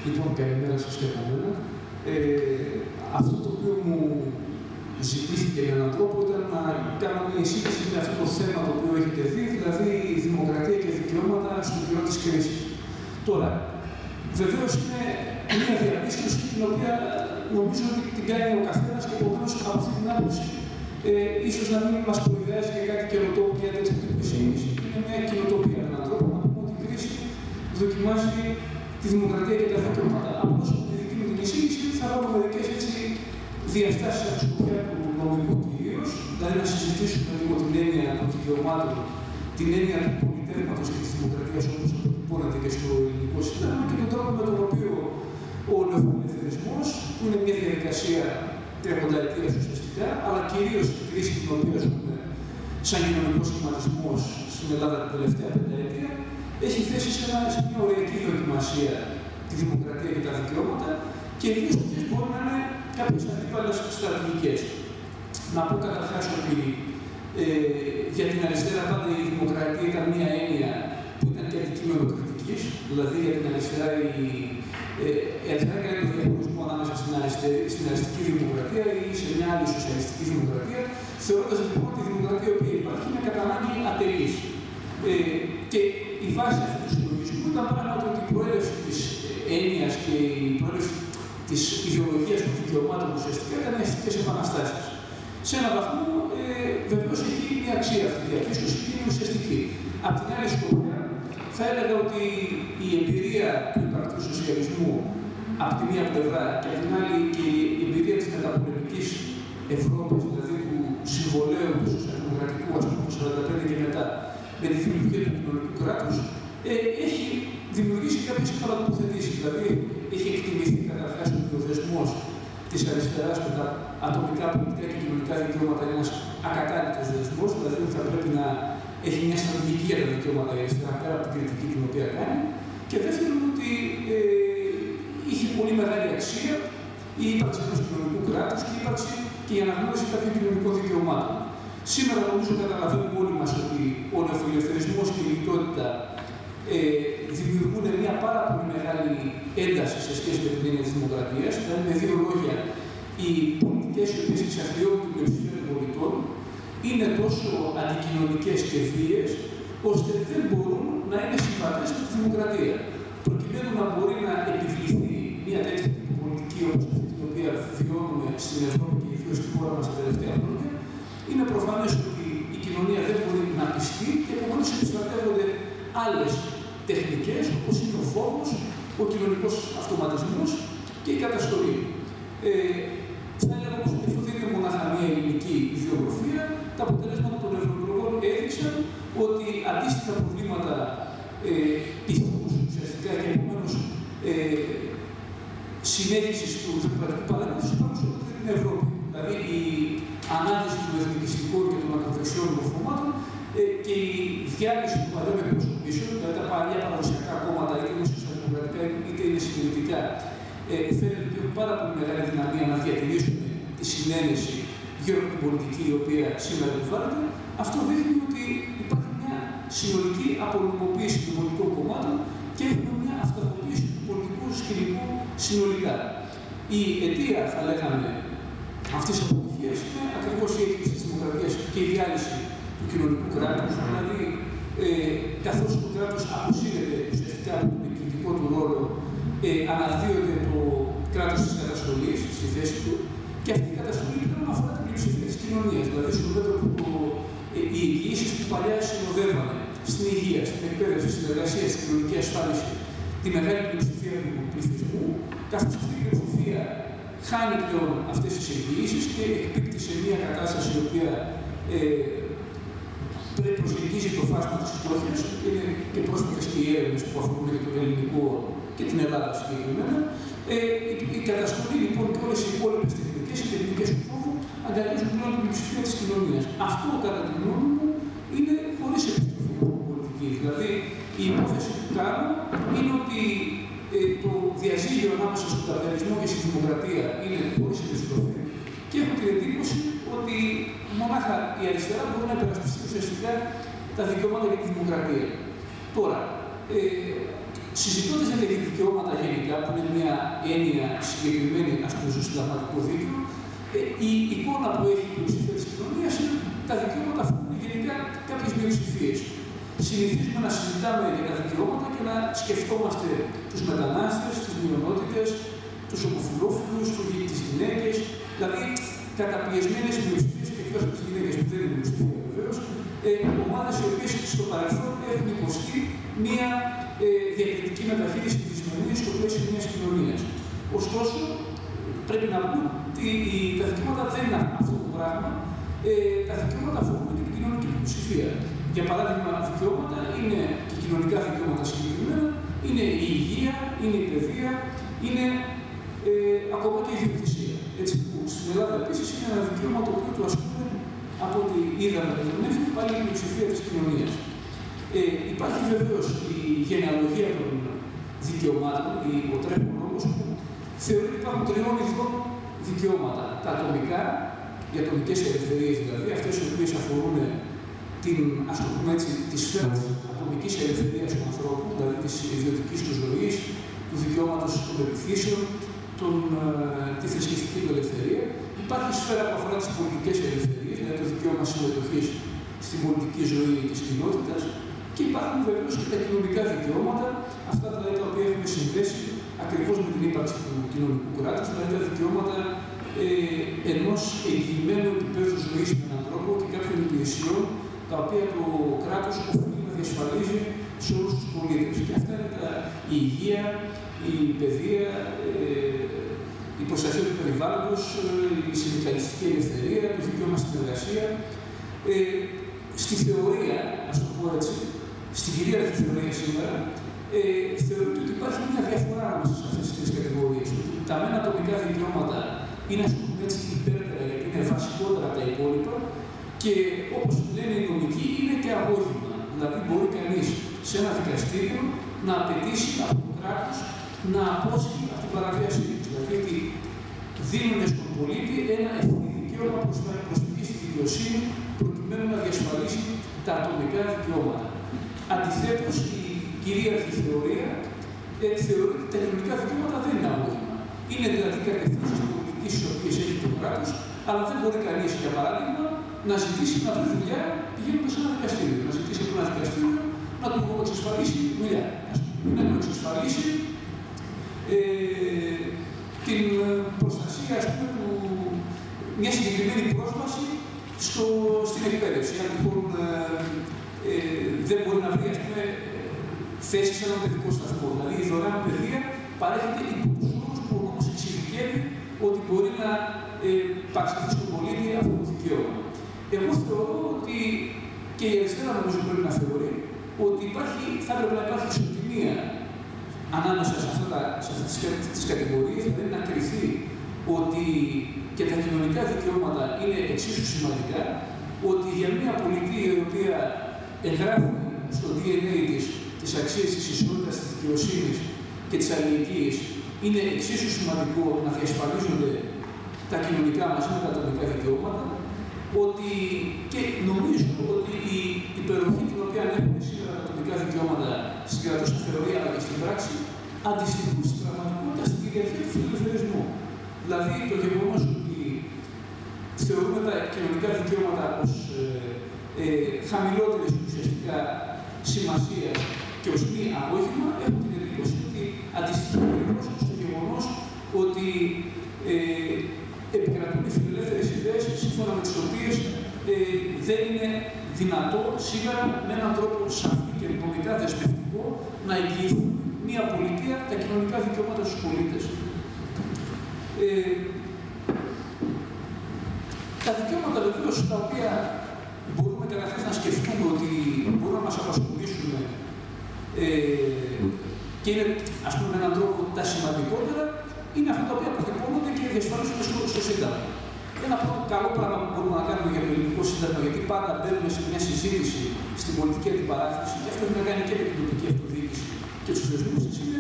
Λοιπόν, καλημέρα σας και από μένα. Αυτό το οποίο μου ζητήθηκε με έναν τρόπο ήταν να κάνω μια εισήγηση με αυτό το θέμα το οποίο έχετε δει, δηλαδή η δημοκρατία και δικαιώματα στον καιρό της κρίσης. Τώρα, βεβαίως είναι μια διαπίστωση την οποία νομίζω ότι την κάνει ο καθένας και επομένως από αυτή την άποψη ίσως να μην μας προειδεάζει για κάτι καινοτόμο για τέτοια εισήγηση. Είναι μια καινοτοπία με έναν τρόπο να πούμε ότι η κρίση δοκιμάζει τη δημοκρατία και τα δικαιώματα. Απλώς από τη δική μου την εισήγηση θα βάλω μερικές διαστάσεις από τη σκοπιά του νομικού κυρίως, δηλαδή να συζητήσουμε λίγο την έννοια των δικαιωμάτων, την έννοια του πολιτεύματος και της δημοκρατίας όπως αποτυπώνεται και στο ελληνικό σύνταγμα και τον τρόπο με τον οποίο ο νεοφιλελευθερισμός, που είναι μια διαδικασία 30ετίας ουσιαστικά, αλλά κυρίως η κρίση την οποία ζούμε σαν κοινωνικός σχηματισμός στην Ελλάδα την τελευταία πενταετία, έχει θέσει σε μια ωριακή δοκιμασία τη δημοκρατία και τα δικαιώματα και ιδίως αυτές μπορούν να είναι κάποιες αντίπαλες στρατηγικές. Να πω καταρχάς ότι για την αριστερά πάντα η δημοκρατία ήταν μια έννοια που ήταν και αντικείμενο κριτικής, δηλαδή για την αριστερά η αριστερά έκανε το διαχωρισμό ανάμεσα στην αριστική δημοκρατία ή σε μια άλλη σοσιαλιστική δημοκρατία, θεωρώντας λοιπόν ότι η δημοκρατία η οποία υπάρχει είναι κατά ανάγκη ατελής. Και η βάση αυτού του συλλογισμού ήταν πράγματι ότι η προέλευση της έννοιας και η προέλευση της ιδεολογίας των δικαιωμάτων ουσιαστικά ήταν οι αστικές επαναστάσεις. Σε έναν βαθμό, βεβαίως έχει μια αξία αυτή η διαπίστωση και είναι ουσιαστική. Απ' την άλλη σκοπιά, θα έλεγα ότι η εμπειρία του υπαρκτού σοσιαλισμού από τη μία πλευρά και από την άλλη και η εμπειρία της μεταπολεμικής Ευρώπης, δηλαδή του συμβολέου του σοσιαλδημοκρατικού, ας πούμε, το 1945 και μετά, με τη δημιουργία του κοινωνικού κράτους, έχει δημιουργήσει κάποιες επανατοποθετήσεις. Δηλαδή, έχει εκτιμηθεί καταρχάς ότι ο δεσμός της αριστεράς με τα ατομικά, πολιτικά και κοινωνικά δικαιώματα είναι ένας ακατάλληλος δεσμός, δηλαδή ότι θα πρέπει να έχει μια στρατηγική για τα δικαιώματα η αριστερά πέρα από την κριτική την οποία κάνει. Και δεύτερον, ότι είχε πολύ μεγάλη αξία η ύπαρξη ενός κοινωνικού κράτους και η ύπαρξη και η αναγνώριση κάποιων κοινωνικών δικαιωμάτων. Σήμερα νομίζω καταλαβαίνουμε όλοι μας ότι ο νεοφιλελευθερισμός και η λιτότητα δημιουργούν μια πάρα πολύ μεγάλη ένταση σε σχέση με την έννοια της δημοκρατίας. Δηλαδή, με δύο λόγια, οι πολιτικές οι οποίες εξαρτιώνουν την πλειοψηφία των πολιτών είναι τόσο αντικοινωνικές και βίαιες, ώστε δεν μπορούν να είναι συμβατές με τη δημοκρατία. Προκειμένου να μπορεί να επιβληθεί μια τέτοια πολιτική όπως αυτή την οποία βιώνουμε στην Ευρώπη και ιδίως στη χώρα μας τα τελευταία χρόνια, είναι προφανές ότι η κοινωνία δεν μπορεί να πιστεί και επομένως επιστρατεύονται άλλες τεχνικές, όπως είναι ο φόβος, ο κοινωνικός αυτοματισμός και η καταστολή. Θα έλεγα όμως ότι αυτό δεν είναι μονάχα μια ελληνική ιδιογραφία. Τα αποτελέσματα των ευρωεκλογών έδειξαν ότι αντίστοιχα προβλήματα ηθικούς ουσιαστικά και επομένως συνέχισης του δημοκρατικού παράδειγματος υπάρχουν σε όλη την Ευρώπη. Δηλαδή η ανάδυση των εθνικιστικών και των ακροδεξιών μορφωμάτων και η διάλυση του παλαιών εκπροσωπήσεων, δηλαδή τα παλιά παραδοσιακά κόμματα, είτε είναι σοσιαλδημοκρατικά είτε είναι συντηρητικά, φαίνεται ότι έχουν πάρα πολύ μεγάλη δυναμία να διατηρήσουν τη συνένεση γύρω από την πολιτική η οποία σήμερα επιβάλλεται. Αυτό δείχνει ότι υπάρχει μια συνολική απονομοποίηση των πολιτικών κομμάτων και έχουμε μια αυτοματοποίηση του πολιτικού σκηνικού συνολικά. Η αιτία, θα λέγαμε, αυτής της αποτυχίας είναι ακριβώς η έλλειψη της δημοκρατίας και η διάλυση του κοινωνικού κράτους, δηλαδή καθώς το κράτος αποσύρεται ουσιαστικά από τον εκκλητικό του ρόλο, αναδύεται το κράτος της καταστολής στη θέση του και αυτή η καταστολή πλέον αφορά την πλειοψηφία της κοινωνίας. Δηλαδή, στο μέτρο που οι εγγυήσεις που παλιά συνοδεύανε στην υγεία, στην εκπαίδευση, στην εργασία, στην κοινωνική ασφάλιση, τη μεγάλη πλειοψηφία του πληθυσμού, καθώς αυτή η πλειοψηφία χάνει πλέον αυτές τις εγγυήσεις και εκπίπτει σε μια κατάσταση η οποία προσεγγίζει το φάσμα της φτώχειας, και είναι και πρόσφατες και οι έρευνες που αφορούν και τον ελληνικό και την Ελλάδα συγκεκριμένα. Η καταστολή λοιπόν και όλες οι υπόλοιπες τεχνικές και τεχνικές του φόβου αγκαλιάζουν πλέον την πλειοψηφία της κοινωνίας. Αυτό, κατά τη γνώμη μου, είναι χωρίς επιστροφή πολιτική. Δηλαδή, η υπόθεση που κάνω είναι ότι το διαζύγιο ανάμεσα στον καπιταλισμό και στη δημοκρατία είναι χωρίς επιστροφή και έχω την εντύπωση ότι μονάχα η αριστερά μπορεί να υπερασπιστεί ουσιαστικά τα δικαιώματα για τη δημοκρατία. Τώρα, συζητώντας για τα δικαιώματα γενικά, που είναι έννοια συγκεκριμένη, ας πούμε, στο συνταγματικό δίκαιο, η εικόνα που έχει η πλειοψηφία της κοινωνίας είναι ότι τα δικαιώματα αφορούν γενικά κάποιες μειοψηφίες. Συνηθίζουμε να συζητάμε για τα δικαιώματα και να σκεφτόμαστε τους μετανάστες, τις μειονότητες, τους ομοφυλόφιλους, τις γυναίκες, δηλαδή καταπιεσμένες μειοψηφίες και εκτός από τις γυναίκες που δεν είναι μειοψηφία βεβαίως, ομάδες οι οποίες στο παρελθόν έχουν υποστεί μία διακριτική μεταχείριση της δυσμενής στο πλαίσιο μιας κοινωνίας. Ωστόσο, πρέπει να πούμε ότι τα δικαιώματα δεν είναι αυτό το πράγμα. Τα δικαιώματα αφορούν και την κοινωνική πλειοψηφία. Για παράδειγμα, δικαιώματα είναι και κοινωνικά δικαιώματα συγκεκριμένα, είναι η υγεία, είναι η παιδεία, είναι ακόμα και η ιδιοκτησία. Έτσι που στην Ελλάδα επίσης είναι ένα δικαίωμα το οποίο του ασκούμε από ό,τι είδαμε τον Νέφη, πάλι η πλειοψηφία της κοινωνίας. Υπάρχει βεβαίως η γενεαλογία των δικαιωμάτων, ο τρέχον νόμος που θεωρεί ότι υπάρχουν τριών ειδών δικαιώματα. Τα ατομικά, οι ατομικές ελευθερίες δηλαδή, αυτές οι οποίες αφορούν την, ας το πούμε έτσι, τη σφαίρα της ατομικής ελευθερίας του ανθρώπου, δηλαδή της ιδιωτικής του ζωής, του δικαιώματος των πεποιθήσεων, τη θρησκευτική του ελευθερία. Υπάρχει η σφαίρα που αφορά τις πολιτικές ελευθερίες, δηλαδή το δικαίωμα συμμετοχής στην πολιτική ζωή της κοινότητας. Και υπάρχουν βεβαίως και τα κοινωνικά δικαιώματα, αυτά δηλαδή τα οποία έχουμε συνδέσει ακριβώς με την ύπαρξη του κοινωνικού κράτους, δηλαδή τα δικαιώματα ενός εγγυημένου επίπεδου ζωής με έναν τρόπο και κάποιων υπηρεσιών τα οποία το κράτος οφείλει να διασφαλίζει σε όλους τους πολίτες. Και αυτά είναι η υγεία, η παιδεία, η προστασία του περιβάλλοντος, η συνδικαλιστική ελευθερία, το δικαίωμα στην εργασία. Στη θεωρία, ας το πω έτσι, στην κυρίαρχη θεωρία σήμερα, θεωρείται ότι υπάρχει μια διαφορά ανάμεσα σε αυτές τις τρεις κατηγορίες. Τα μένα ατομικά δικαιώματα είναι, ας πούμε έτσι, υπέρτερα, γιατί είναι βασικότερα από τα υπόλοιπα και όπως λένε οι νομικοί, είναι και αγώγημα. Δηλαδή, μπορεί κανείς σε ένα δικαστήριο να απαιτήσει από το κράτος να απόσχει από την παραβίασή του. Δηλαδή, ότι δίνουν στον πολίτη ένα ευθύ δικαίωμα προσφυγής στη δικαιοσύνη προκειμένου να διασφαλίσει τα ατομικά δικαιώματα. Αντιθέτως, η κυρίαρχη θεωρία θεωρεί ότι τα κοινωνικά δικαιώματα δεν είναι αγώγημα. Είναι δηλαδή κατευθύνσεις πολιτικής τις οποίες έχει το κράτος, αλλά δεν μπορεί κανείς, για παράδειγμα, να ζητήσει να βρει δουλειά πηγαίνοντας σε ένα δικαστήριο. Να ζητήσει από ένα δικαστήριο να του εξασφαλίσει δουλειά. Να του εξασφαλίσει την προστασία, ας πούμε, μια συγκεκριμένη πρόσβαση στην εκπαίδευση. Αν λοιπόν δεν μπορεί να βρει, ας πούμε, θέση σε έναν παιδικό σταθμό. Δηλαδή η δωρεάν παιδεία παρέχεται υπό τους όρους που ο νόμος εξειδικεύει ότι μπορεί να παρασχεθεί στον πολίτη αυτό το δικαίωμα. Εγώ θεωρώ ότι και η αριστερά νομίζω πρέπει να θεωρεί ότι θα έπρεπε να υπάρχει ισοτιμία ανάμεσα σε αυτές τις κατηγορίες, δηλαδή να κριθεί ότι και τα κοινωνικά δικαιώματα είναι εξίσου σημαντικά, ότι για μια πολιτεία η οποία εγγράφει στο DNA της τις αξίες της ισότητας, της δικαιοσύνης και της αλληλεγγύης, είναι εξίσου σημαντικό να διασφαλίζονται τα κοινωνικά μαζί με τα ατομικά δικαιώματα, ότι και νομίζω ότι η υπεροχή την οποία έχουμε σήμερα τα ατομικά δικαιώματα στην κρατούσα θεωρία αλλά και στην πράξη αντιστοιχούν στην πραγματικότητα στην κυριαρχία του φιλελευθερισμού. Δηλαδή το γεγονός ότι θεωρούμε τα κοινωνικά δικαιώματα ως χαμηλότερες ουσιαστικά σημασίας και ως μη αγώγημα, έχω την εντύπωση ότι αντιστοιχεί ακριβώς στο γεγονός ότι επικρατούν οι φιλελεύθερες ιδέες σύμφωνα με τις οποίες δεν είναι δυνατό σήμερα με έναν τρόπο σαφή και νομικά δεσμευτικό να εγγυηθεί μια πολιτεία τα κοινωνικά δικαιώματα στους πολίτες. Τα δικαιώματα βεβαίως τα οποία μπορούμε καταρχάς να σκεφτούμε ότι μπορούν να μας απασχολήσουν και είναι, ας πούμε, με έναν τρόπο τα σημαντικότερα, είναι αυτά τα οποία αποτυπώνονται και διασφαλίζονται στο Σύνταγμα. Ένα πρώτο καλό πράγμα που μπορούμε να κάνουμε για το ελληνικό Σύνταγμα, γιατί πάντα μπαίνουμε σε μια συζήτηση στην πολιτική αντιπαράθεση, και αυτό έχει να κάνει και με την τοπική αυτοδιοίκηση και του θεσμού τη, είναι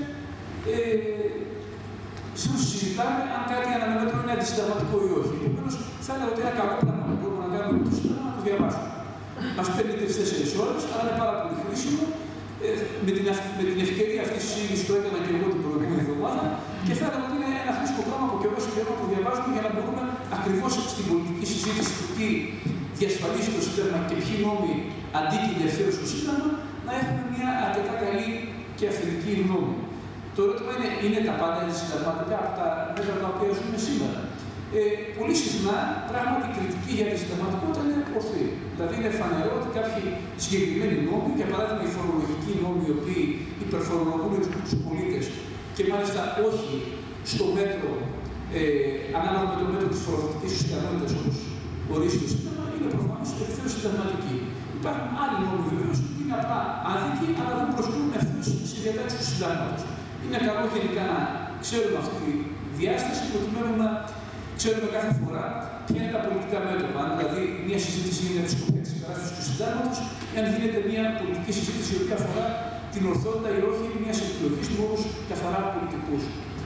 συζητάμε αν κάτι αναμενόμενο είναι αντισυνταγματικό ή όχι. Επομένως, θα έλεγα ότι ένα καλό πράγμα που μπορούμε να κάνουμε με το Σύνταγμα να το διαβάσουμε. Μας παίρνει 3-4 ώρες, αλλά είναι πάρα πολύ χρήσιμο. Με την ευκαιρία αυτή τη συζήτηση το έκανα και εγώ την προηγούμενη εβδομάδα και θα έλεγα ότι είναι χρήσιμο πράγμα από καιρό σε καιρό να το διαβάζουμε για να μπορούμε ακριβώς στην πολιτική συζήτηση του τι διασφαλίζει το Σύνταγμα και ποιοι νόμοι αντίκεινται ευθέως στο Σύνταγμα, να έχουμε μια αρκετά καλή και αυθεντική γνώμη. Το ερώτημα είναι τα πάντα συνταγματικά από τα μέτρα τα οποία ζούμε σήμερα. Πολύ συχνά πράγματι η κριτική για τη συνταγματικότητα είναι ορθή. Δηλαδή είναι φανερό ότι κάποιοι συγκεκριμένοι νόμοι, για παράδειγμα οι φορολογικοί νόμοι, οι οποίοι υπερφορολογούν τους πολίτες και μάλιστα όχι στο μέτρο, ανάλογα με το μέτρο της φορολογικής τους ικανότητας όπως ορίζει το Σύνταγμα, είναι προφανώς ευθέως συνταγματικοί. Υπάρχουν άλλοι νόμοι βεβαίως που είναι απλά άδικοι, αλλά δεν προσκρούν ευθέως στη διατάξη του Συντάγματος. Είναι καλό γενικά να ξέρουμε αυτή τη διάσταση, προκειμένου να ξέρουμε κάθε φορά ποια είναι τα πολιτικά μέτωπα. Αν δηλαδή μια συζήτηση γίνεται από τη σκοπιά της υπεράσπισης του Συντάγματος, ή αν γίνεται μια πολιτική συζήτηση η οποία αφορά την ορθότητα ή όχι μια επιλογή με όρους καθαρά πολιτικούς.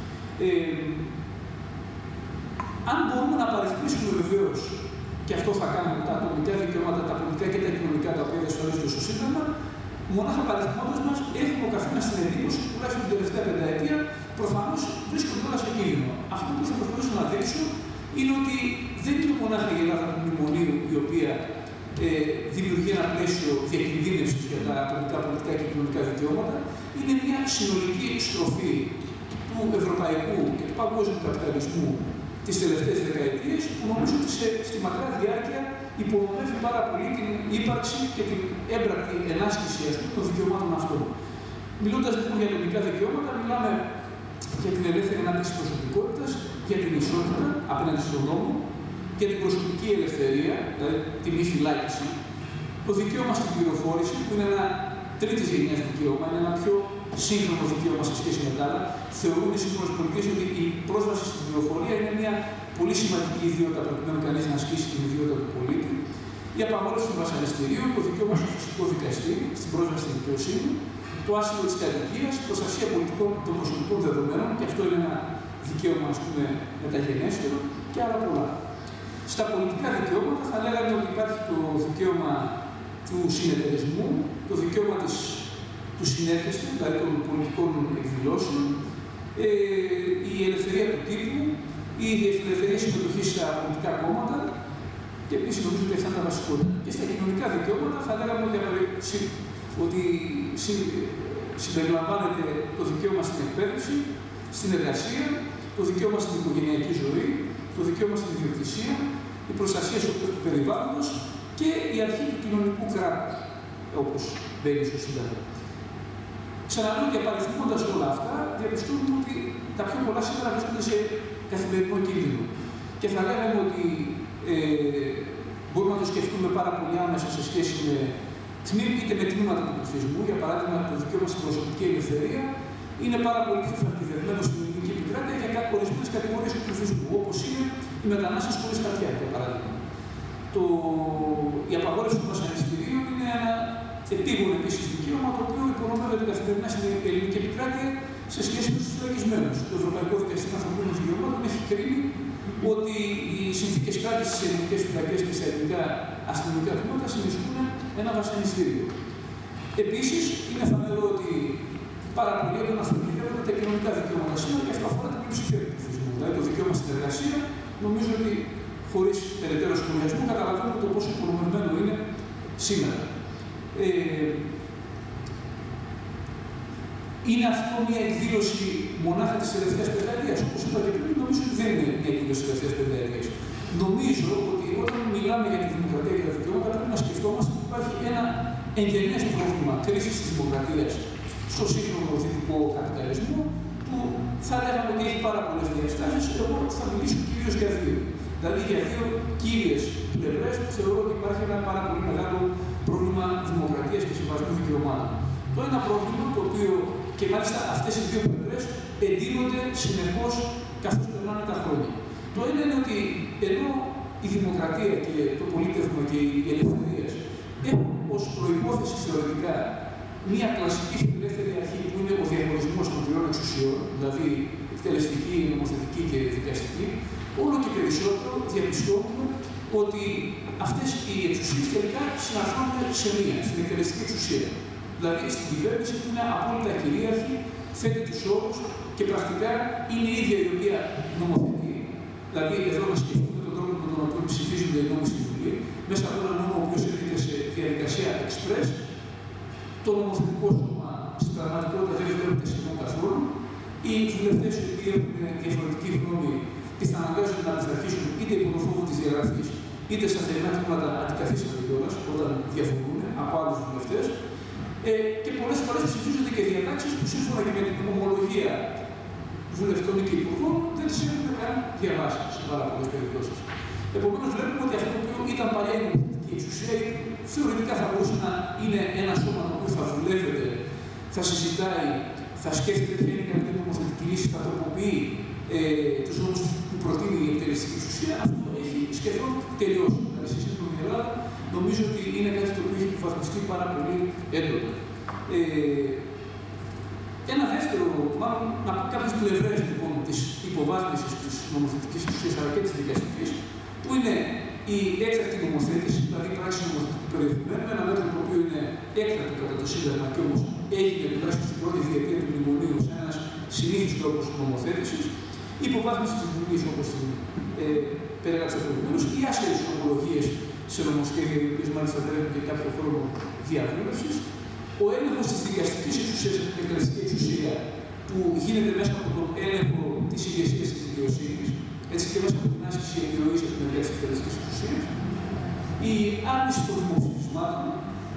Αν μπορούμε να παριθμίσουμε βεβαίως, και αυτό θα κάνουμε τα ατομικά δικαιώματα, τα πολιτικά και τα κοινωνικά τα οποία διασφαλίζονται στο Σύνταγμα, μονάχα παριθμώντας μας, έχουμε ο καθένας την εντύπωση, τουλάχιστον την τελευταία πενταετία, προφανώς βρίσκονται όλα σε κίνδυνο. Αυτό που θα προσπαθήσω να δείξω είναι ότι δεν είναι μονάχα η Ελλάδα του μνημονίου η οποία δημιουργεί ένα πλαίσιο διακινδύνευσης για τα ατομικά, πολιτικά και κοινωνικά δικαιώματα. Είναι μια συνολική στροφή του ευρωπαϊκού και του παγκόσμιου καπιταλισμού τις τελευταίες δεκαετίες, που νομίζω ότι στη μακρά διάρκεια υπονομεύει πάρα πολύ την ύπαρξη και την έμπρακτη ενάσκηση των δικαιωμάτων αυτών. Μιλώντας λοιπόν για ατομικά δικαιώματα, μιλάμε για την ελεύθερη ανάπτυξη προσωπικότητας, για την ισότητα απέναντι στον νόμο, για την προσωπική ελευθερία, δηλαδή τη μη φυλάκιση, το δικαίωμα στην πληροφόρηση, που είναι ένα τρίτης γενιάς δικαίωμα, είναι ένα πιο σύγχρονο δικαίωμα σε σχέση με τα άλλα. Θεωρούν οι σύγχρονες πολιτικές ότι η πρόσβαση στην πληροφορία είναι μια πολύ σημαντική ιδιότητα προκειμένου κανείς να ασκήσει την ιδιότητα του πολίτη. Η απαγόρευση των βασανιστήριων, το δικαίωμα στο φυσικό δικαστή, στην πρόσβαση στην δικαιοσύνη, το άσυλο της κατοικίας, προστασία των προσωπικών δεδομένων, και αυτό είναι ένα δικαίωμα, ας πούμε, μεταγενέστερο, και άλλα πολλά. Στα πολιτικά δικαιώματα θα λέγαμε ότι υπάρχει το δικαίωμα του συνεταιρισμού, το δικαίωμα του συνέθεστη, δηλαδή των πολιτικών εκδηλώσεων, η ελευθερία του τύπου, η ελευθερία συμμετοχής στα πολιτικά κόμματα, και επίσης νομίζω ότι αυτά είναι τα βασικότερα. Και στα κοινωνικά δικαιώματα θα λέγαμε ότι συμπεριλαμβάνεται το δικαίωμα στην εκπαίδευση, στην εργασία, το δικαίωμα στην οικογενειακή ζωή, το δικαίωμα στην ιδιοκτησία, η προστασία του περιβάλλοντος και η αρχή του κοινωνικού κράτους, όπως μπαίνει στο Σύνταγμα. Ξαναλέω και παριθμώντας όλα αυτά, διαπιστώνουμε ότι τα πιο πολλά σήμερα βρίσκονται σε καθημερινό κίνδυνο. Και θα λέγαμε ότι μπορούμε να το σκεφτούμε πάρα πολύ άμεσα σε σχέση με τμήματα του πληθυσμού. Για παράδειγμα, το δικαίωμα στην προσωπική ελευθερία είναι πάρα πολύ πιο φαρκιδευμένο στην ελληνική επικράτεια για ορισμένες κατηγορίες του πληθυσμού, όπως είναι οι μετανάστες χωρίς χαρτιά, για παράδειγμα. Η απαγόρευση των βασανιστήριων είναι ένα επίγον επίσης δικαίωμα, το οποίο υπονομεύεται καθημερινά στην ελληνική επικράτεια σε σχέση με τους φυλακισμένους. Το Ευρωπαϊκό Δικαστήριο Ανθρωπίνων Δικαιωμάτων έχει κρίνει ότι οι συνθήκες κράτησης στις ελληνικές φυλακές και στα ελληνικά αστυνομικά τμήματα συνιστούν ένα βασανιστήριο. Επίσης, είναι φανερό ότι πάρα πολλοί έχουν αφαιρετικεύονται τα κοινωνικά δικαιώματα σήμερα, και αυτό αφορά την πλειοψηφία του πληθυσμού. Δηλαδή, το δικαίωμα στην εργασία, νομίζω ότι χωρίς περαιτέρω σχολιασμό καταλαβαίνουμε το πόσο υπονομευμένο είναι σήμερα. Είναι αυτό μια εκδήλωση μονάχα της τελευταίας πενταετίας? Όπως είπα και πριν, νομίζω ότι δεν είναι μια εκδήλωση της τελευταίας πενταετίας. Νομίζω ότι όταν μιλάμε για τη δημοκρατία και τα δικαιώματα, πρέπει να σκεφτόμαστε ότι υπάρχει ένα εγγενές πρόβλημα κρίσης της δημοκρατίας στο σύγχρονο δυτικό καπιταλισμό, που θα λέγαμε ότι έχει πάρα πολλές διαστάσεις. Εγώ θα μιλήσω κυρίως για δύο. Δηλαδή για δύο κύριες πλευρές που θεωρώ ότι υπάρχει ένα πάρα πολύ μεγάλο πρόβλημα δημοκρατίας και σεβασμού δικαιωμάτων. Το ένα πρόβλημα, το οποίο και μάλιστα αυτές οι δύο πλευρές εντείνονται συνεχώς καθώς περνάνε τα χρόνια. Το ένα είναι ότι ενώ η δημοκρατία και το πολίτευμα και οι ελευθερίες έχουν ως προϋπόθεση θεωρητικά μια κλασική φιλελεύθερη αρχή που είναι ο διαχωρισμός των τριών εξουσιών, δηλαδή εκτελεστική, νομοθετική και δικαστική, όλο και περισσότερο διαπιστώνουμε ότι αυτές οι εξουσίες τελικά συναρθρώνονται σε μία, στην εκτελεστική εξουσία. Δηλαδή στην κυβέρνηση που είναι απόλυτα κυρίαρχη, θέτει τους όρους και πρακτικά είναι η ίδια η οποία νομοθετεί. Δηλαδή, εδώ να σκεφτούμε τον τρόπο με τον οποίο ψηφίζονται οι νόμοι στη Βουλή, μέσα από έναν νόμο ο οποίος έρχεται σε διαδικασία express, το νομοθετικό σώμα στην πραγματικότητα δεν βλέπετε σχεδόν καθόλου. Οι βουλευτές οι οποίοι έχουν διαφορετική γνώμη πιθαναγκάζονται να αντισταθήσουν είτε υπό το φόβο της διαγραφής, είτε στα θερινά τμήματα αντικαθίστανται κιόλας όταν διαφωνούν από άλλους βουλευτές. Και πολλές φορές ψηφίζονται και διατάξεις που σύμφωνα και με την ομολογία βουλευτών και υπουργών δεν τις έχουν καν διαβάσει σε πάρα πολλές περιπτώσεις. Επομένως, βλέπουμε ότι αυτό που ήταν παλιά η νομοθετική εξουσία θεωρητικά θα μπορούσε να είναι ένα σώμα το οποίο θα δουλεύεται, θα συζητάει, θα σκέφτεται ποια είναι κάποια νομοθετική λύση, θα τροποποιεί τους νόμους που προτείνει η εκτελεστική εξουσία. Αυτό έχει σχεδόν τελειώσει. Δηλαδή, σε σύγκριση με την Ελλάδα, νομίζω ότι είναι κάτι το οποίο έχει υποβαθμιστεί πάρα πολύ έντονα. Ένα δεύτερο, μάλλον από κάποιες πλευρές λοιπόν, της υποβάθμισης της νομοθετικής εξουσίας αλλά και της δικαστικής, που είναι η έκτακτη νομοθέτηση, δηλαδή η πράξη νομοθετικού περιεχομένου, ένα μέτρο το οποίο είναι έκτακτο κατά το Σύνταγμα και όμως έγινε τουλάχιστον στην πρώτη διετία του μνημονίου σε ένας συνήθις τρόπος νομοθέτησης, η υποβάθμιση της Βουλής όπως την περιγράψα προηγουμένως, οι άσχετες νομολογίες σε νομοσχέδια, οι οποίες μάλιστα τρέχουν και κάποιο χρόνο διαβούλευσης, ο έλεγχος της δικαστικής εξουσίας από την εκτελεστική εξουσία που γίνεται μέσα από τον έλεγχο της ηγεσίας της δικαιοσύνης, έτσι και μέσα από την άσκηση επιρροής από την μεριά της εκτελεστικής εξουσίας, η άρνηση των δημοψηφισμάτων,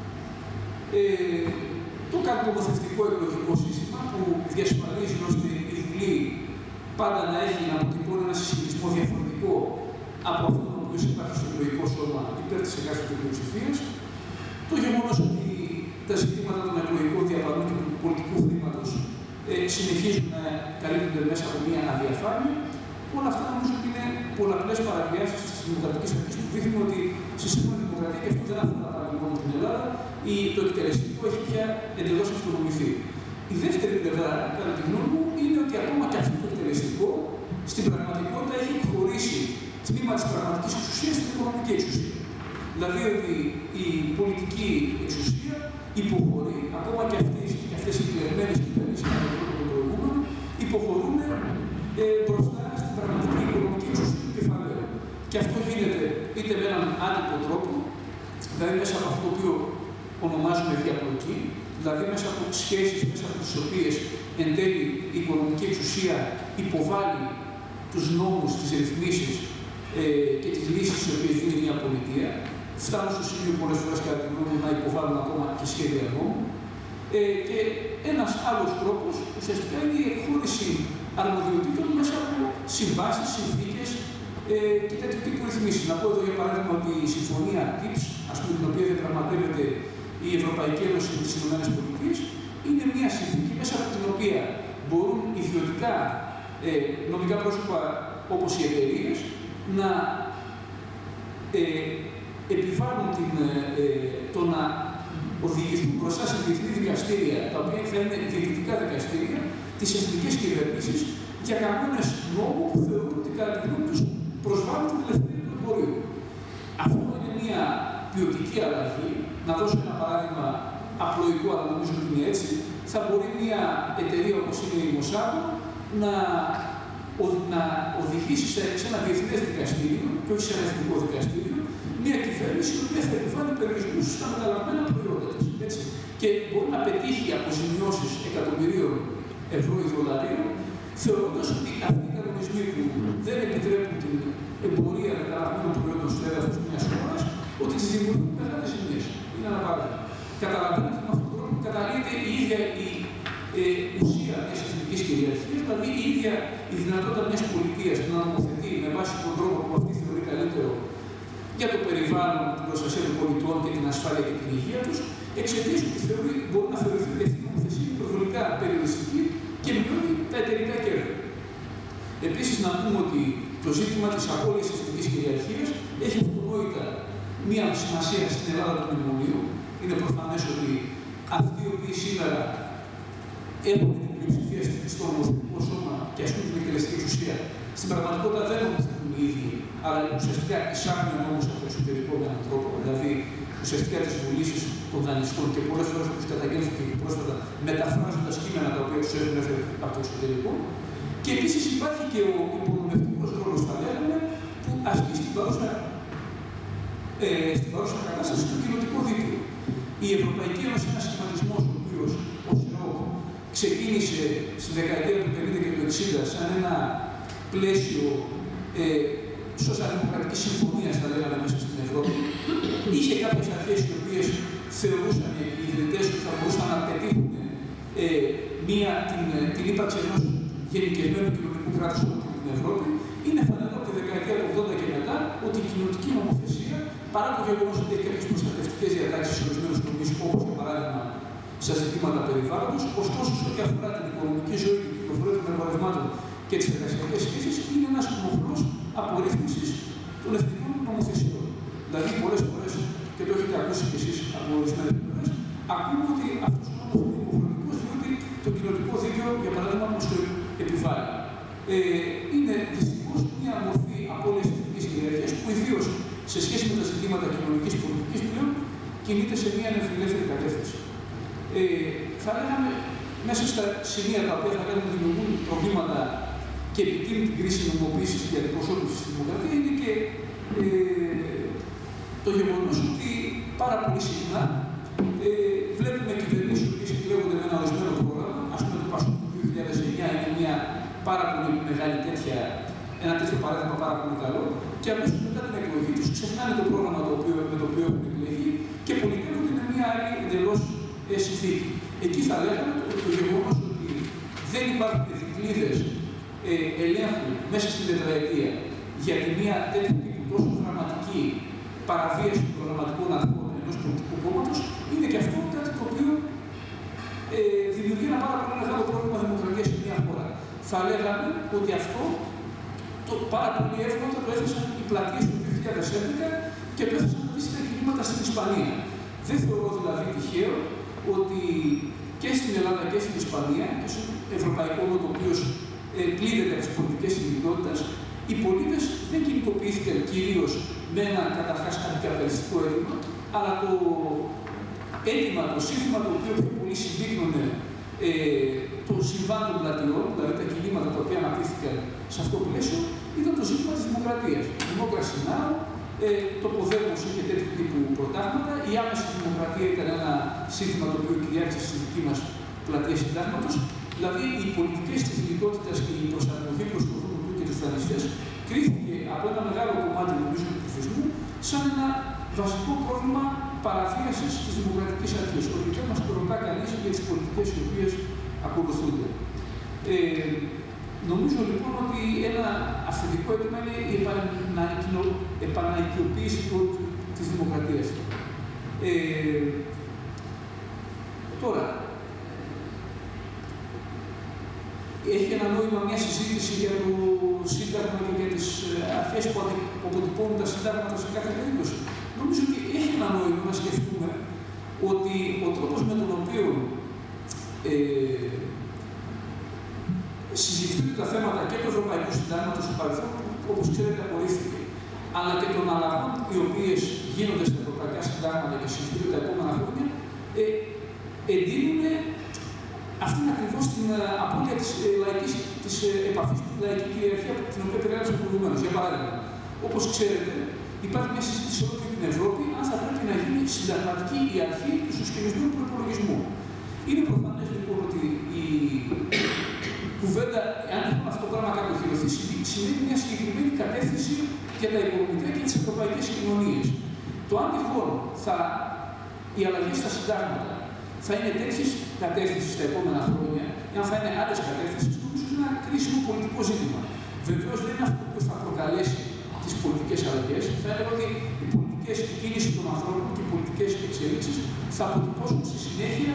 το νομοθετικό εκλογικό σύστημα που διασφαλίζει ώστε η Βουλή πάντα να έχει να αποτυπώνει ένα συσχετισμό διαφορετικό από αυτό το οποίο υπάρχει στο εκλογικό σώμα υπέρ της εκάστοτε πλειοψηφίας, το γεγονός ότι τα ζητήματα των εκλογικών διαπανών και του πολιτικού χρήματος συνεχίζουν να καλύπτονται μέσα από μια αδιαφάνεια. Όλα αυτά νομίζω ότι είναι πολλαπλές παραβιάσεις της δημοκρατικής αρχής που δείχνουν ότι στη σύγχρονη δημοκρατία, και αυτό δεν αφορά πάλι μόνο την Ελλάδα, το εκτελεστικό έχει πια εντελώς αυτονομηθεί. Η δεύτερη πλευρά, κατά τη γνώμη μου, είναι ότι ακόμα και αυτό το εκτελεστικό στην πραγματικότητα έχει εκχωρήσει τμήμα της πραγματικής εξουσίας στην οικονομική εξουσία. Δηλαδή ότι η πολιτική εξουσία υποχωρεί, ακόμα και αυτές οι εκλεγμένες κυβερνήσεις με τον τρόπο των προηγούμενων, υποχωρούν μπροστά στην πραγματική οικονομική εξουσία του κεφαλαίου. Και αυτό γίνεται είτε με έναν άτυπο τρόπο, δηλαδή μέσα από αυτό το οποίο ονομάζουμε διαπλοκή, δηλαδή μέσα από σχέσεις μέσα από τις οποίες εν τέλει η οικονομική εξουσία υποβάλλει τους νόμους, τις ρυθμίσεις και τις λύσεις τις οποίες δίνει μια πολιτεία. Φτάνουν στο σημείο πολλές φορές κατά τη γνώμη να υποβάλλουν ακόμα και σχέδια νόμου. Και ένας άλλος τρόπος ουσιαστικά είναι η εκχώρηση αρμοδιοτήτων μέσα από συμβάσεις, συνθήκες και τέτοιου τύπου ρυθμίσεις. Να πω εδώ για παράδειγμα ότι η συμφωνία TIPS, την οποία διαπραγματεύεται η Ευρωπαϊκή Ένωση με τις ΗΠΑ, είναι μια συνθήκη μέσα από την οποία μπορούν ιδιωτικά νομικά πρόσωπα όπως οι εταιρείες να επιβάλλουν το να οδηγηθούν μπροστά σε διεθνή δικαστήρια, τα οποία θα είναι διαιτητικά δικαστήρια, τις εθνικές κυβερνήσεις για κανόνες νόμου που θεωρούν ότι κατά τη γνώμη τους προσβάλλουν την ελευθερία του εμπορίου. Αυτό είναι μια ποιοτική αλλαγή. Να δώσω ένα παράδειγμα απλοϊκό, αλλά νομίζω ότι είναι έτσι. Θα μπορεί μια εταιρεία όπως είναι η Μοσάντο να οδηγήσει σε ένα διεθνές δικαστήριο και όχι σε ένα εθνικό δικαστήριο μια κυβέρνηση η οποία θα επιβάλλει περιορισμούς στα μεταλλαγμένα προϊόντα της. Και μπορεί να πετύχει αποζημιώσεις εκατομμυρίων ευρώ ή δολαρίων, θεωρώντας ότι αυτοί οι κανονισμοί που δεν επιτρέπουν την εμπορία μεταλλαγμένων προϊόντων στο έδαφος μιας χώρας, ότι τις δημιουργούν μεγάλες ζημιές. Είναι ένα παράδειγμα. Καταλαβαίνετε ότι με αυτόν τον τρόπο καταλήγεται η ίδια η ουσία μιας εθνικής κυριαρχίας, δηλαδή η ίδια η δυνατότητα μιας πολιτείας να νομοθετεί με βάση τον τρόπο που αυτή θεωρεί καλύτερο για το περιβάλλον, την προστασία των πολιτών και την ασφάλεια και την υγεία τους, εξαιτίας ότι μπορεί να θεωρηθεί ότι αυτή η νομοθεσία είναι υπερβολικά περιοριστική και μειώνει τα εταιρικά κέρδη. Επίσης, να πούμε ότι το ζήτημα της απώλειας της εθνικής κυριαρχίας έχει αυτονόητα μία σημασία στην Ελλάδα του μνημονίου. Είναι προφανές ότι αυτοί οι οποίοι σήμερα έχουν την πλειοψηφία στο νομοθετικό σώμα και ασκούν την εκτελεστική εξουσία, στην πραγματικότητα δεν νομοθετούν οι ίδιοι, αλλά ουσιαστικά εισάγουν νόμους από το εξωτερικό με έναν τρόπο. Δηλαδή, ουσιαστικά τις βουλήσεις των δανειστών και πολλές φορές τους καταγγέλνουν και πρόσφατα μεταφράζοντας κείμενα τα οποία τους έχουν έρθει από το εξωτερικό. Και επίσης υπάρχει και ο υποδομευτικός ρόλος, θα λέγαμε, που ασκεί στην παρούσα κατάσταση στο κοινοτικό δίκαιο. Η Ευρωπαϊκή Ένωση είναι ένας σχηματισμός, ο οποίος ο ΣΥΡΟΚ ξεκίνησε στη δεκαετία του 50 και του 60 σαν ένα πλαίσιο σοσιαλδημοκρατικής συμφωνίας, θα λέγαμε, μέσα στην Ευρώπη. Είχε κάποιες αρχές οι οποίες θεωρούσαν οι ιδρυτές ότι θα μπορούσαν να πετύχουν την ύπαρξη ενός γενικευμένου κοινωνικού κράτους από την Ευρώπη. Είναι φανερό από τη δεκαετία του 80 και μετά ότι η κοινωνική νομοθεσία, παρά το γεγονός ότι έχει κάποιες προστατευτικές διατάξεις σε ορισμένους τομείς, όπως για παράδειγμα στα ζητήματα περιβάλλοντος, ωστόσο σε ό,τι αφορά την οικονομική ζωή και την κυκλοφορία των εμπορευμάτων και τις εργασιακές σχέσεις, είναι ένας μοχλός απορρίθμισης των εθνικών νομοθεσιών. Δηλαδή, πολλές φορές, και το έχετε ακούσει κι εσείς από ορισμένες πλευρές, ακούμε ότι αυτός ο νόμος είναι υποχρεωτικός, διότι το κοινωνικό δίκαιο, για παράδειγμα, μας το επιβάλλει. Είναι δυστυχώς μια μορφή απώλειας εθνικής κυριαρχίας που ιδίως σε σχέση με τα ζητήματα κοινωνικής πολιτικής πλέον κινείται σε μια νεοφιλελεύθερη κατεύθυνση. Θα λέγαμε μέσα στα σημεία τα οποία θα λέγαμε δημιουργούν προβλήματα και επιτείνουν την κρίση νομιμοποίησης και αντιπροσώπησης στη δημοκρατία είναι και το γεγονός ότι πάρα πολύ συχνά βλέπουμε κυβερνήσεις που εκλέγονται με ένα ορισμένο πρόγραμμα. Ας πούμε, το ΠΑΣΟΚ του 2009 είναι μια πάρα πολύ μεγάλη ένα τέτοιο παράδειγμα πάρα πολύ καλό, και αμέσως μετά την εκλογή τους ξεχνάνε το πρόγραμμα με το οποίο έχουν εκλεγεί και πολιτεύονται με μια άλλη εντελώς συνθήκη. Εκεί θα λέγαμε ότι το γεγονός ότι δεν υπάρχουν δικλείδες ελέγχου μέσα στην τετραετία για μια τέτοια τύπου τόσο δραματική παραβίαση των προγραμματικών αρχών ενός πολιτικού κόμματος είναι και αυτό κάτι το οποίο δημιουργεί ένα πάρα πολύ μεγάλο πρόβλημα δημοκρατίας σε μια χώρα. Θα λέγαμε ότι αυτό το πάρα πολύ εύκολα το έθεσαν οι πλατείες του 2011 και το έθεσαν αντίστοιχα κινήματα στην Ισπανία. Δεν θεωρώ δηλαδή τυχαίο ότι και στην Ελλάδα και στην Ισπανία, και στον ευρωπαϊκό νόμο, ο οποίος πλήττεται από τις πολιτικές συνειδητότητες, οι πολίτες δεν κινητοποιήθηκαν κυρίως με ένα καταρχάς αντικαπιταλιστικό αίτημα, αλλά το αίτημα, το σύνθημα το οποίο πιο πολύ συμπίκνωνε το συμβάν των πλατειών, δηλαδή τα κινήματα τα οποία αναπτύχθηκαν σε αυτό το πλαίσιο, ήταν το ζήτημα της δημοκρατίας. Η Democracy Now, το Podemos είχε τέτοιου τύπου προτάγματα, η άμεση δημοκρατία ήταν ένα σύνθημα το οποίο κυριάρχησε στη δική μας πλατεία συντάγματος. Δηλαδή, οι πολιτικές της λιτότητας και η προσαρμογή προς το δρόμο του και τους δανειστές κρίθηκε από ένα μεγάλο κομμάτι νομίζω του πληθυσμού σαν ένα βασικό πρόβλημα παραβίασης της δημοκρατικής αρχής. Ότι δεν μας το ρωτά κανείς για τις πολιτικές οι οποίες ακολουθούνται. Νομίζω λοιπόν ότι ένα αυθεντικό αίτημα είναι η επαναοικειοποίηση της δημοκρατίας. Τώρα, έχει ένα νόημα μια συζήτηση για το Σύνταγμα και για τις αρχές που αποτυπώνουν τα συντάγματα σε κάθε περίπτωση. Νομίζω ότι έχει ένα νόημα να σκεφτούμε ότι ο τρόπος με τον οποίο συζητούνται τα θέματα και του Ευρωπαϊκού Συντάγματος στο παρελθόν, όπως ξέρετε, απορρίφθηκε, αλλά και των αλλαγών οι οποίες γίνονται στα Ευρωπαϊκά Συντάγματα και συζητούνται τα επόμενα χρόνια, εντείνουν αυτήν ακριβώς την απώλεια της επαφής με τη λαϊκή κυριαρχία, την οποία περιέγραψα προηγουμένως. Για παράδειγμα, όπως ξέρετε, υπάρχει μια συζήτηση όλη την Ευρώπη αν θα πρέπει να γίνει συνταγματική η αρχή του συσχετισμένου προϋπολογισμού. Είναι προφανές λοιπόν ότι η κουβέντα, αν αυτό το πράγμα κατοχυρωθεί, σημαίνει μια συγκεκριμένη κατεύθυνση για τα οικονομικά και τις ευρωπαϊκές κοινωνίες. Το αν τυχόν οι αλλαγές στα συντάγματα θα είναι τέτοιες κατεύθυνσεις τα επόμενα χρόνια, ή αν θα είναι άλλες κατεύθυνσεις, νομίζω είναι ένα κρίσιμο πολιτικό ζήτημα. Βεβαίως δεν είναι αυτό που θα προκαλέσει τις πολιτικές αλλαγές. Θα έλεγα ότι οι πολιτικές κίνηση των ανθρώπων και οι πολιτικές εξελίξεις θα αποτυπώσουν στη συνέχεια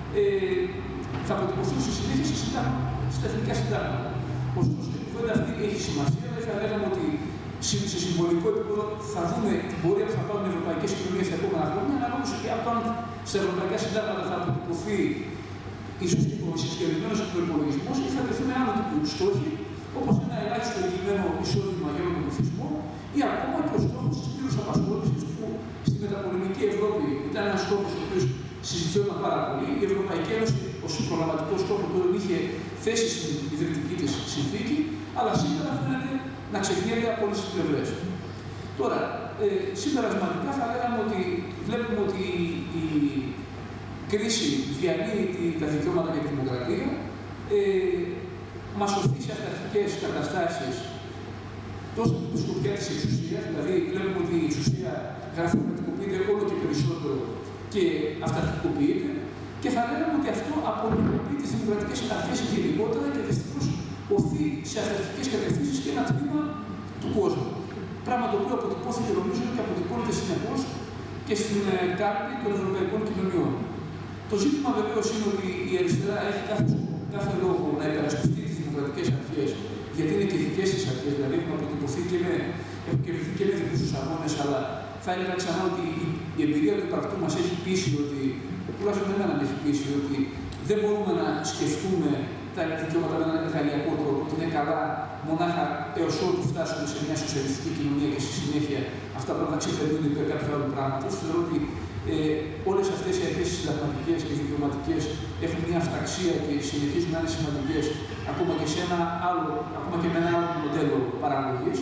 στα εθνικά συντάγματα. Ωστόσο, η κουβέντα αυτή έχει σημασία, δηλαδή θα λέγαμε ότι σε συμβολικό επίπεδο θα δούμε την πορεία που θα πάρουν οι ευρωπαϊκές κοινωνίες τα επόμενα χρόνια, ανάλογα και από αν στα ευρωπαϊκά συντάγματα θα αποτυπωθεί ίσως και ο συσχετισμένος προϋπολογισμός ή θα τεθούν άλλο τύπου στόχοι, όπως ένα ελάχιστο εγγυημένο εισόδημα για όλο τον πληθυσμό ή ακόμα και ο στόχος της πλήρους απασχόλησης που στη μεταπολεμική Ευρώπη Ήταν ένας σκόπος ο οποίος συζητιόταν πάρα πολύ. Η Ευρωπαϊκή Ένωση ως προγραμματικό σκόπο τον είχε θέσει στην ιδρυτική της συνθήκη, αλλά σήμερα φαίνεται να ξεχνιέται από όλες τις πλευρές. Τώρα, συμπερασματικά θα λέγαμε ότι βλέπουμε ότι η κρίση διανύει τα δικαιώματα για τη δημοκρατία, μας οδηγεί σε αυταρχικές καταστάσεις τόσο από τη σκοπιά της εξουσίας, δηλαδή βλέπουμε ότι η εξουσία γραφειοκρατικοποιείται όλο και περισσότερο και αυταρχικοποιείται, και θα λέγαμε ότι αυτό απολυτοποιεί τις δημοκρατικές αρχές γενικότερα και δυστυχώς οθεί σε αυταρχικές κατευθύνσεις και ένα τμήμα του κόσμου. Πράγμα το οποίο αποτυπώθηκε νομίζω και αποτυπώνεται συνεχώς και στην κάρτη των ευρωπαϊκών κοινωνιών. Το ζήτημα βεβαίως είναι ότι η αριστερά έχει κάθε λόγο να υπερασπιστεί τις δημοκρατικές αρχές, γιατί είναι και δικές της αρχές, δηλαδή έχουν αποτυπωθεί και έχουν κερδιθεί και με δικούς τους αγώνες, αλλά θα έλεγα ξανά ότι η εμπειρία του υπαρκτού μας έχει πείσει ότι, τουλάχιστον εμένα με έχει πείσει, ότι δεν μπορούμε να σκεφτούμε τα δικαιώματα με έναν εργαλειακό τρόπο, ότι είναι καλά μονάχα έως ότου φτάσουμε σε μια σοσιαλιστική κοινωνία και στη συνέχεια αυτά πρέπει να ξεπερνούν υπέρ κάποιου άλλου πράγματος. Θεωρώ ότι όλες αυτές οι αρχές συνταγματικές και δικαιωματικές έχουν μια αυταξία και συνεχίζουν να είναι σημαντικές ακόμα και με ένα άλλο μοντέλο παραγωγής.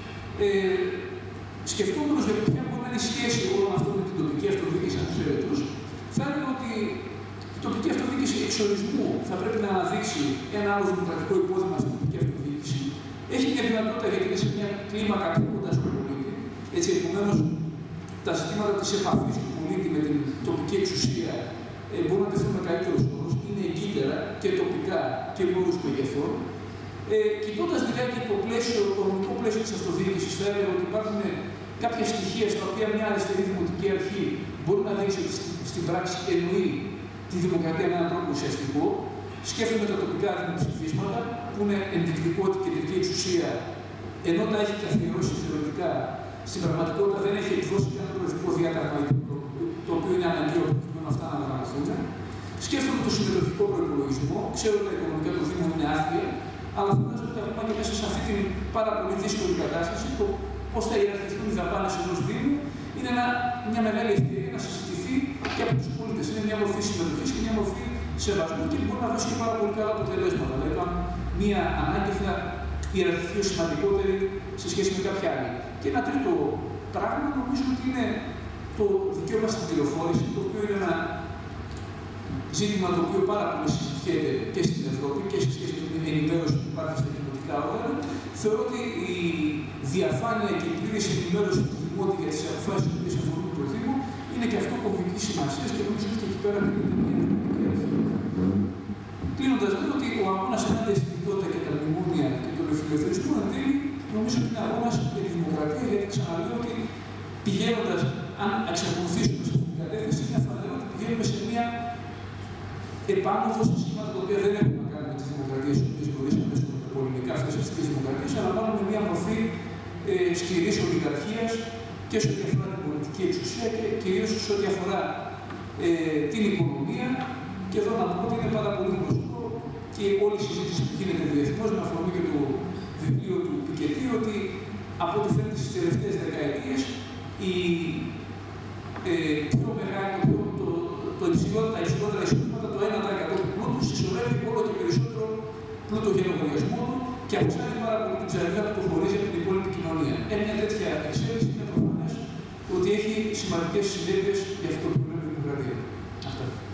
Σκεφτόμενος για ποια μπορεί να είναι η σχέση όλων αυτών με την τοπική αυτοδιοίκηση ανεξαιρέτως, θα έλεγα ότι η τοπική αυτοδιοίκηση εξορισμού θα πρέπει να αναδείξει ένα άλλο δημοκρατικό υπόδειγμα στην τοπική αυτοδιοίκηση. Έχει μια δυνατότητα γιατί είναι σε μια κλίμακα πιο κοντά στον πολίτη. Έτσι, επομένως, τα ζητήματα της επαφής του πολίτη με την τοπική εξουσία μπορούν να τεθούν με καλύτερους όρους, είναι εγκύτερα και τοπικά και με όρους μεγεθών. Κοιτώντας δηλαδή το νομικό πλαίσιο της αυτοδιοίκησης, θα έλεγα ότι υπάρχουν κάποια στοιχεία στα οποία μια αριστερή δημοτική αρχή μπορεί να δείξει ότι στην πράξη εννοεί τη δημοκρατία με έναν τρόπο ουσιαστικό. Σκέφτομαι τα τοπικά δημοψηφίσματα, που είναι ενδεικτικό ότι η κεντρική εξουσία, ενώ τα έχει καθιερώσει θεωρητικά, στην πραγματικότητα δεν έχει εκδώσει κανένα προεδρικό διάταγμα, το οποίο είναι αναγκαίο προκειμένου αυτά να οργανωθούν. Σκέφτομαι το συμμετοχικό προϋπολογισμό. Ξέρω ότι τα οικονομικά του Δήμου είναι άθλια, αλλά φαντάζομαι ότι ακόμα και μέσα σε αυτή την πάρα πολύ δύσκολη κατάσταση, το πώς θα ιεραρχηθούν οι δαπάνες ενός Δήμου είναι μια μεγάλη ευκαιρία να συζητηθεί και από τους πολίτες. Είναι μια μορφή συμμετοχής και μια μορφή σεβασμού και μπορεί να δώσει και πάρα πολύ καλά αποτελέσματα. Δηλαδή, αν μια ανάγκη θα ιεραρχηθεί ως σημαντικότερη σε σχέση με κάποια άλλη. Και ένα τρίτο πράγμα νομίζω ότι είναι το δικαίωμα στην πληροφόρηση, το οποίο είναι ένα ζήτημα το οποίο πάρα πολύ συζητιέται και στην Ευρώπη και σε σχέση με την ενημέρωση που υπάρχει στα κοινωνικά όργανα. Θεωρώ ότι η διαφάνεια και η πλήρης ενημέρωση του δημότη για τις αποφάσεις που αφορούν το Δήμο είναι και αυτό κομβική σημασία και νομίζω ότι εκεί πέρα είναι μια δημοτική αρχή. Κλείνοντας, λέω ότι ο αγώνας ενάντια στην λιτότητα και τα μνημόνια και τον φιλελευθερισμό εν τέλει νομίζω ότι είναι αγώνας για τη δημοκρατία, γιατί ξαναλέω ότι πηγαίνοντας, αν εξακολουθήσουμε σε αυτή την κατεύθυνση, είναι φανερό ότι πηγαίνουμε σε μια επάνωδο σε σχήματα τα οποία δεν έχουν να κάνουν με τις δημοκρατίες τις οποίες γνωρίσαμε μέσω με τα πολεμικά αυτές τις δημοκρατίες, αλλά βάλουμε μια μορφή σκληρής ολιγαρχίας και σε ό,τι αφορά την πολιτική εξουσία και κυρίως σε ό,τι αφορά την οικονομία. Και εδώ να πω ότι είναι πάρα πολύ γνωστό και όλη η συζήτηση που γίνεται διεθνώς με αφορμή και το βιβλίο του Πικετή, ότι από ό,τι φαίνεται στις τελευταίες δεκαετίες τα υψηλότερα εισοδήματα, το 1% του πλούτου, συσσωρεύει όλο και περισσότερο πλούτο για λογαριασμό του και αυξάνει πάρα πολύ την ψαρίδα που το χωρίζει από την υπόλοιπη κοινωνία. Μια τέτοια εξέλιξη είναι προφανές ότι έχει σημαντικές συνέπειες για αυτό που λέμε δημοκρατία. Αυτά.